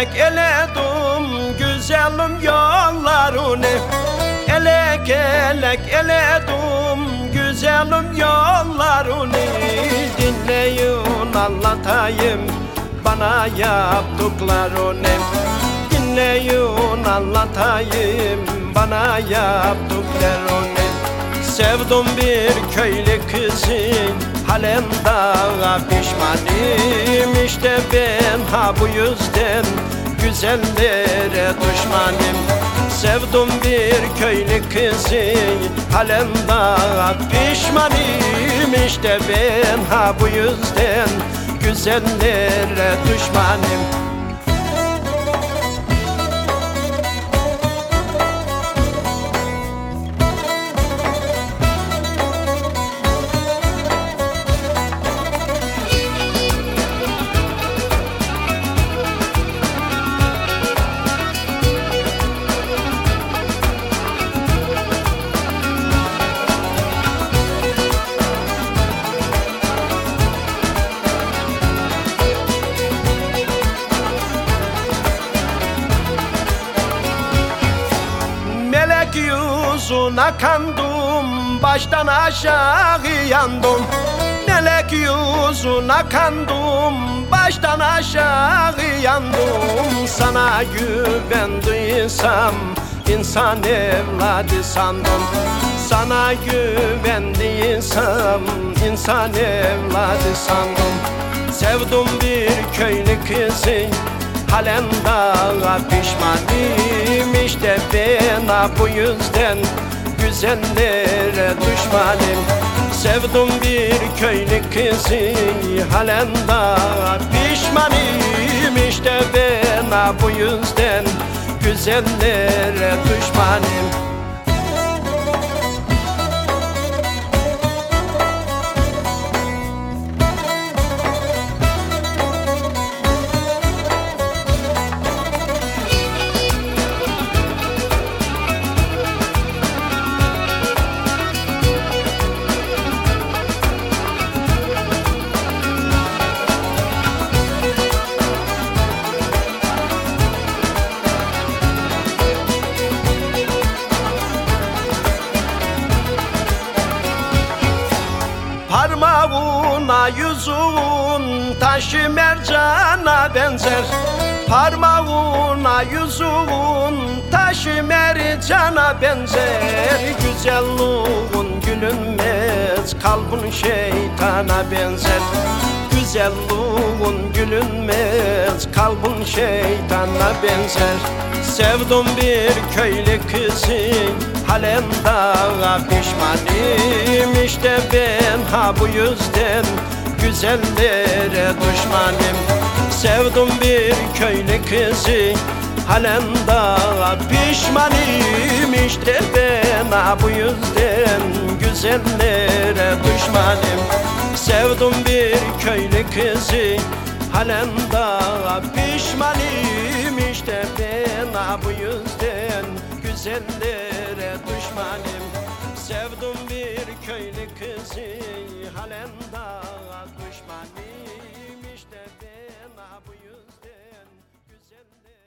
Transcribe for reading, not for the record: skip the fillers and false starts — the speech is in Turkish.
elek eledim güzelim yollarını. Elek elek eledim güzelim yollarını. Dinleyin anlatayım bana yaptıklarını. Dinleyin anlatayım bana yaptıklarını. Sevdim bir köylü kızı, halen daha pişmanım. İşte ben ha bu yüzden güzellere düşmanım. Sevdim bir köylü kızı, halen daha pişmanım. İşte ben ha bu yüzden güzellere düşmanım. Yüzüne kandım, baştan aşağı yandım. Melek yüzüne kandım, baştan aşağı yandım. Sana güvendiysem insan evladı sandım. Sana güvendiysem insan evladı sandım. Sevdim bir köylü kızı, halen daha pişmanım. İşte ben bu yüzden güzellere düşmanım. Sevdim bir köylü kızı, halen daha pişmanım. İşte ben bu yüzden güzellere düşmanım. Parmağına yüzüğün taşı mercana benzer. Parmağına yüzüğün taşı mercana benzer. Güzelliğin gülünmez, kalbin şeytana benzer. Güzelliğin gülünmez, kalbin şeytana benzer. Sevdim bir köylü kızı, halen daha pişmanım. İşte ben ha bu yüzden güzellere düşmanım. Sevdim bir köylü kızı, halen daha pişmanım. İşte ben ha bu yüzden güzellere düşmanım. Sevdim bir köylü kızı, halen daha pişmanım. İşte ben ha bu yüzden güzellere düşmanım. Sevdim bir köylü kızı, halen daha düşmanım. İşte ben ha bu yüzden güzellere